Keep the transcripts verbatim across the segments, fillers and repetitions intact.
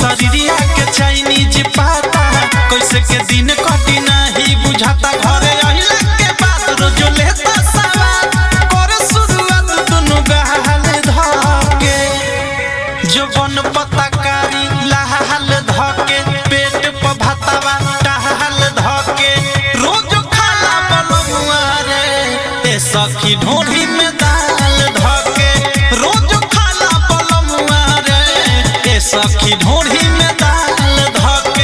शरीरिया के चाइनीज पाता कैसे के दिन कटी नहीं बुझाता घरे अहिला के बात रोज लेता सवाल करे शुरुआत दुनु गहाल धके जवन पताकारी लाल धके पेट पर भातावा टहाल धके रोज खाला बलमुआ रे ए सखी ढोढ़ी में दाल धके रोज खाला बलमुआ रे ए सखी ढोढ़ी में दाल धके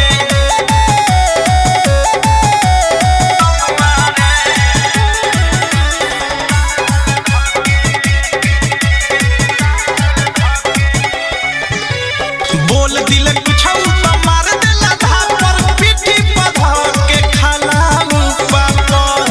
बोल दिल कुछ तो मार देला धापर पीठी पर धके खाला ऊपर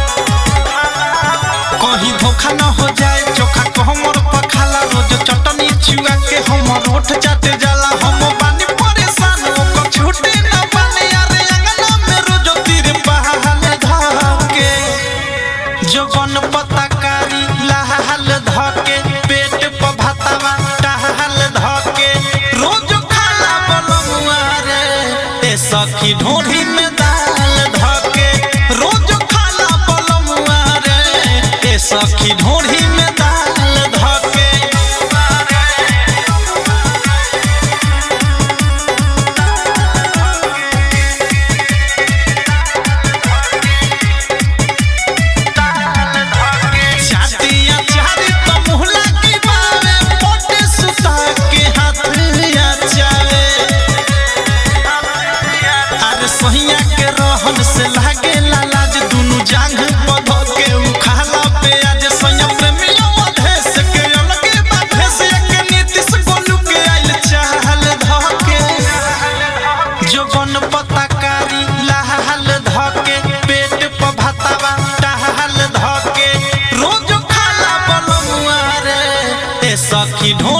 कहीं धोखा न हो जाए चोखा को हमर पर खाला रोज चटनी छुआ के हमर ओठ चाटे जाला हम बानी परेशान को छूटे न पाने यारे अंगना में रोज तीर पहाल धके जवन पताकारी लाल धके पेट पर भातावा टहाल धके रोज खाला बलमुआ रे ए सखी ढोढ़ी में दाल धके रोज खाला बलमुआ रे ए सखी ढोढ़ी में दाल धके चाटिया चारी तो मुहला की बावे पोटे सुता के हाथ या चावे अरे सहिया के रहन से लागे लाज दुनु जांघ पध के उखाला पे आज सैया प्रेमिया मधेस के अलगे बाधेस के नीतिश गोलू के आइल चाहल धके जवन पताकारी लाल धके पेट पर भातावा टहाल धके रोज खाला बलमुआ रे ए सखी ढो